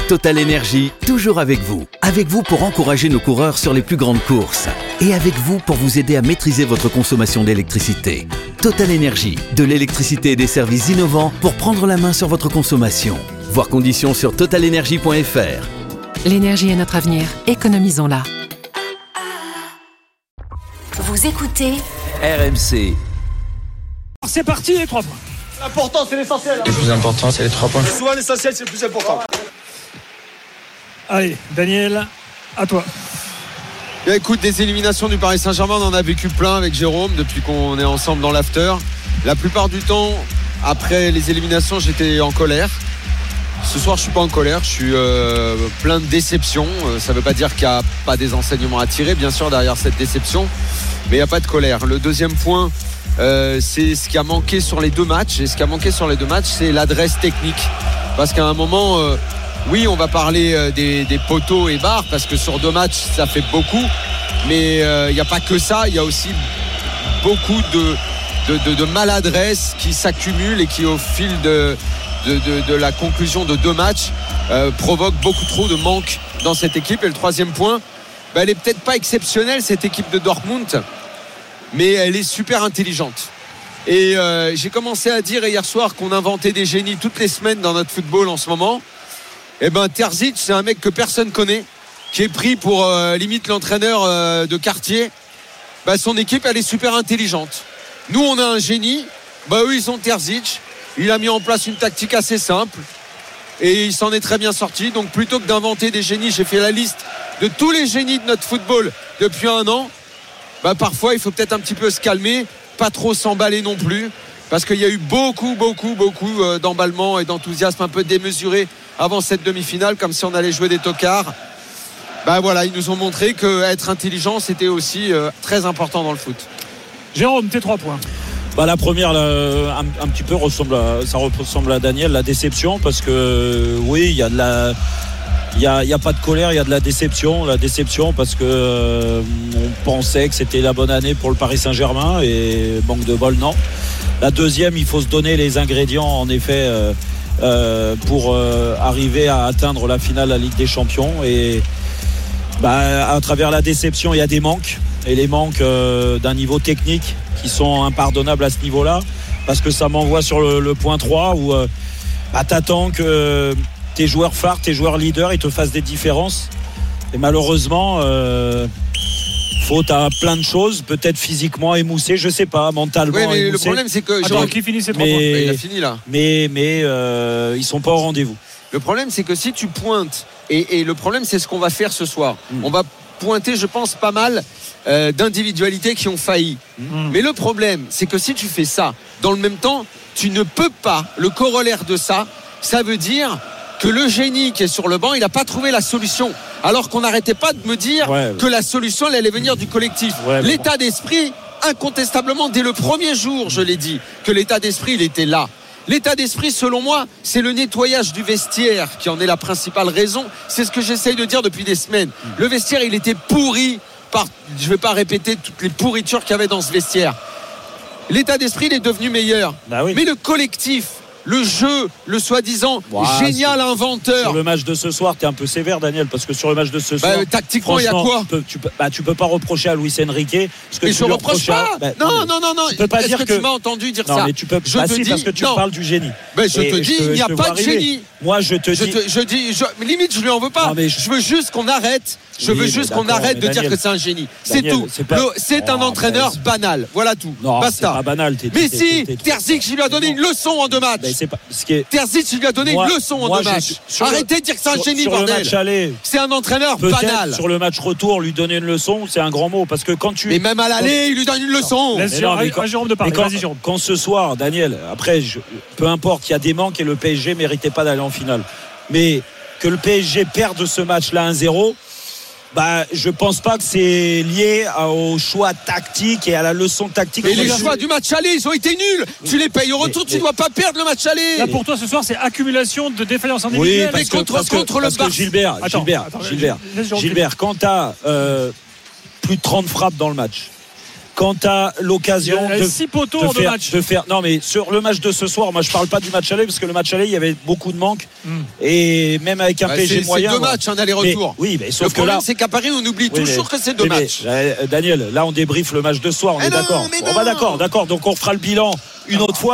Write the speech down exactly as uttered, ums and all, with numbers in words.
Total Énergie, toujours avec vous. Avec vous pour encourager nos coureurs sur les plus grandes courses. Et avec vous pour vous aider à maîtriser votre consommation d'électricité. Total Énergie, de l'électricité et des services innovants pour prendre la main sur votre consommation. Voir conditions sur total énergie point f r. L'énergie est notre avenir, économisons-la. Vous écoutez R M C. C'est parti, les trois points. L'important, c'est l'essentiel. Le plus important, c'est les trois points. Souvent, l'essentiel, c'est le plus important. Allez, Daniel, à toi. Bien, écoute, des éliminations du Paris Saint-Germain, on en a vécu plein avec Jérôme depuis qu'on est ensemble dans l'after. La plupart du temps, après les éliminations, j'étais en colère. Ce soir, je suis pas en colère, je suis euh, plein de déception. Euh, ça veut pas dire qu'il n'y a pas des enseignements à tirer, bien sûr, derrière cette déception, mais il n'y a pas de colère. Le deuxième point, euh, c'est ce qui a manqué sur les deux matchs. Et ce qui a manqué sur les deux matchs, c'est l'adresse technique. Parce qu'à un moment... Euh, Oui, on va parler des, des poteaux et barres parce que sur deux matchs, ça fait beaucoup. Mais il euh, n'y a pas que ça. Il y a aussi beaucoup de, de, de, de maladresse qui s'accumulent et qui, au fil de, de, de, de la conclusion de deux matchs, euh, provoquent beaucoup trop de manque dans cette équipe. Et le troisième point, bah, elle n'est peut-être pas exceptionnelle, cette équipe de Dortmund, mais elle est super intelligente. Et euh, j'ai commencé à dire hier soir qu'on inventait des génies toutes les semaines dans notre football en ce moment. Eh ben Terzic, c'est un mec que personne connaît, qui est pris pour euh, limite l'entraîneur euh, de quartier. Bah, son équipe, elle est super intelligente. Nous, on a un génie. Bah, eux, ils ont Terzic. Il a mis en place une tactique assez simple et il s'en est très bien sorti. Donc, plutôt que d'inventer des génies, j'ai fait la liste de tous les génies de notre football depuis un an. Bah, parfois, il faut peut-être un petit peu se calmer, pas trop s'emballer non plus, parce qu'il y a eu beaucoup, beaucoup, beaucoup euh, d'emballement et d'enthousiasme un peu démesuré avant cette demi-finale, comme si on allait jouer des tocards. Ben voilà, ils nous ont montré qu'être intelligent, c'était aussi euh, très important dans le foot. Jérôme, tes trois points. Bah, la première, là, un, un petit peu ressemble à, ça ressemble à Daniel, la déception, parce que oui, il y a de la, il y a, il y a pas de colère, il y a de la déception, la déception parce que euh, on pensait que c'était la bonne année pour le Paris Saint-Germain et manque de bol, non. La deuxième, il faut se donner les ingrédients, en effet. Euh, Euh, pour euh, arriver à atteindre la finale de la Ligue des Champions et bah, à travers la déception il y a des manques et les manques euh, d'un niveau technique qui sont impardonnables à ce niveau-là parce que ça m'envoie sur le, le point trois où euh, bah, t'attends que tes joueurs phares, tes joueurs leaders ils te fassent des différences et malheureusement euh, faute à plein de choses, peut-être physiquement émoussé, je sais pas, mentalement oui, mais émoussé. le problème c'est que Attends, qui finit ses trois mais, points. il a fini là. Mais mais euh, ils sont pas au rendez-vous. Le problème c'est que si tu pointes et, et le problème c'est ce qu'on va faire ce soir. Mm. On va pointer, je pense, pas mal euh, d'individualités qui ont failli. Mm. Mais le problème c'est que si tu fais ça, dans le même temps, tu ne peux pas. Le corollaire de ça, ça veut dire que le génie qui est sur le banc, il n'a pas trouvé la solution. Alors qu'on n'arrêtait pas de me dire ouais, que la solution, elle allait venir du collectif. Ouais, l'état bon. d'esprit, incontestablement, dès le premier jour, je l'ai dit, que l'état d'esprit, il était là. L'état d'esprit, selon moi, c'est le nettoyage du vestiaire qui en est la principale raison. C'est ce que j'essaye de dire depuis des semaines. Le vestiaire, il était pourri par... Je ne vais pas répéter toutes les pourritures qu'il y avait dans ce vestiaire. L'état d'esprit, il est devenu meilleur. Bah oui. Mais le collectif... Le jeu, le soi-disant wow, génial inventeur. Sur le match de ce soir, t'es un peu sévère, Daniel, parce que sur le match de ce soir, bah, tactiquement, il y a quoi tu peux, tu, peux, bah, tu peux pas reprocher à Luis Enrique. Ce que mais tu je reproche pas. À, bah, non, non, non, non. Tu peux pas Est-ce dire que, que tu m'as entendu dire non, ça. Mais tu peux. Je bah te si, dis parce que tu non. parles du génie. Ben je et te dis, il n'y a pas de génie. Moi, je te je dis. Te, je dis, je, limite, je lui en veux pas. Non, je... je veux juste qu'on arrête. Je oui, veux juste qu'on arrête de Daniel, dire que c'est un génie. C'est Daniel, tout. C'est, pas... c'est un oh, entraîneur c'est... banal. Voilà tout. Non, basta. C'est pas banal. T'es, mais t'es, si, t'es, t'es, Terzic, il lui a donné une leçon en deux matchs. Terzic, il lui a donné une leçon en deux matchs. Arrêtez de dire que c'est un génie, bordel. C'est un entraîneur banal. Sur le match retour, lui donner une leçon, c'est un grand mot. Parce que quand tu. Mais même à l'aller, il lui donne une leçon. Laisse Jérôme de parler. Quand ce soir, Daniel, après, peu importe, il y a des manques et le P S G méritait pas d'aller en finale. Mais que le P S G perde ce match-là un zéro, bah, je pense pas que c'est lié au choix tactique et à la leçon tactique. Et les choix du match aller, ils ont été nuls. Tu les payes au retour, mais, tu ne dois pas perdre le match aller. Là, pour toi, ce soir, c'est accumulation de défaillances individuelles. Oui, parce mais contre, que, parce contre que, le parce que Gilbert, attends, Gilbert, attends, Gilbert, Gilbert, quand tu as euh, plus de trente frappes dans le match, quand tu as Il y l'occasion a de, six poteaux de en deux faire, matchs. de faire. Non, mais sur le match de ce soir, moi je parle pas du match aller parce que le match aller, il y avait beaucoup de manques. Mm. Et même avec un Bah, P S G c'est, moyen. c'est deux moi- matchs, un aller-retour. Mais- oui, mais Le sauf que problème, là. c'est qu'à Paris, on oublie Oui, toujours mais- que c'est deux oui, mais, matchs. euh, Daniel, là on débriefe le match de ce soir, on Mais est non, d'accord. mais Bon, bah non. d'accord, d'accord. Donc on fera le bilan une autre fois.